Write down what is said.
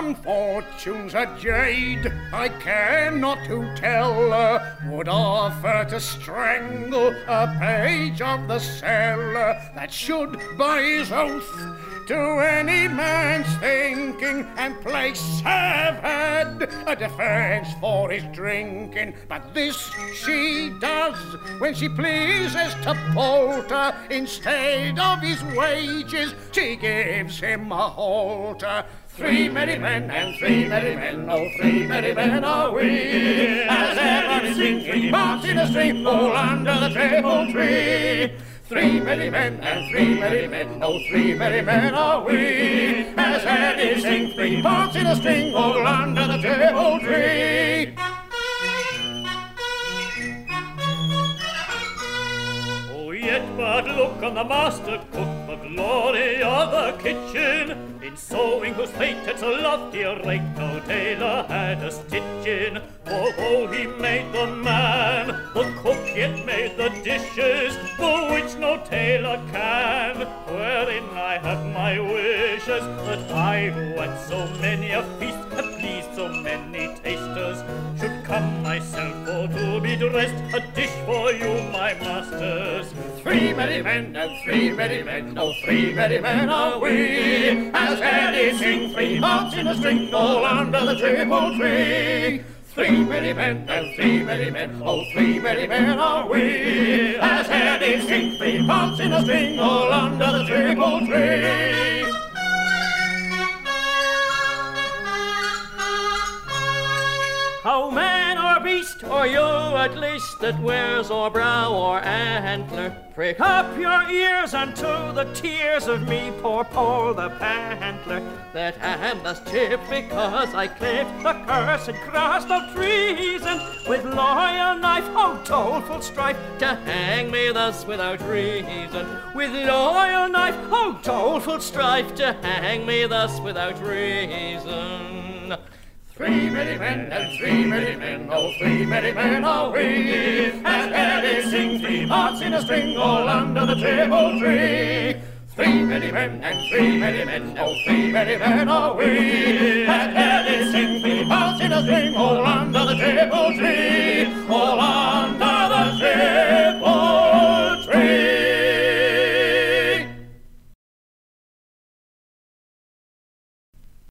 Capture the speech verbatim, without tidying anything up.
young fortunes a jade, I care not who tell, uh, would offer to strangle a page of the cell, uh, that should by his oath to any man's thinking and place have had a defence for his drinking. But this she does when she pleases to palter. Instead of his wages, she gives him a halter. Three merry men and three merry men, oh, three merry men are we, as ever sing three parts in a string, all under the triple tree. Three merry men and three merry men, oh, three merry men are we, as Eddie sing three parts in a string, all under the triple tree. Oh, yet but look on the master cook, the glory of the kitchen, in sewing whose fate it's a loftier rate no tailor had a stitch in. For though he made the man, the cook yet made the dishes, for which no tailor can. Wherein I have my wishes, that I who at so many a feast have pleased so many tasters, should come myself for to be dressed a dish for you, my masters. Three merry men and three merry men, oh, three merry men are we, as Eddie sing three parts in a string, all under the triple tree. Three merry men and three merry men, oh, three merry men are we, as Eddie sing three parts in a string, all under the triple tree. How man or beast, or you at least, that wears or brow or antler, prick up your ears unto the tears of me, poor Paul the Pantler, that am thus chipped because I clipped the cursed cross of treason with loyal knife. Oh, doleful strife, to hang me thus without reason, with loyal knife. Oh, doleful strife, to hang me thus without reason. Three merry men and three merry men, oh, three merry men are we, as Eddie sing three parts in a string, all under the triple tree. Three merry men and three merry men, oh, three merry men are we, as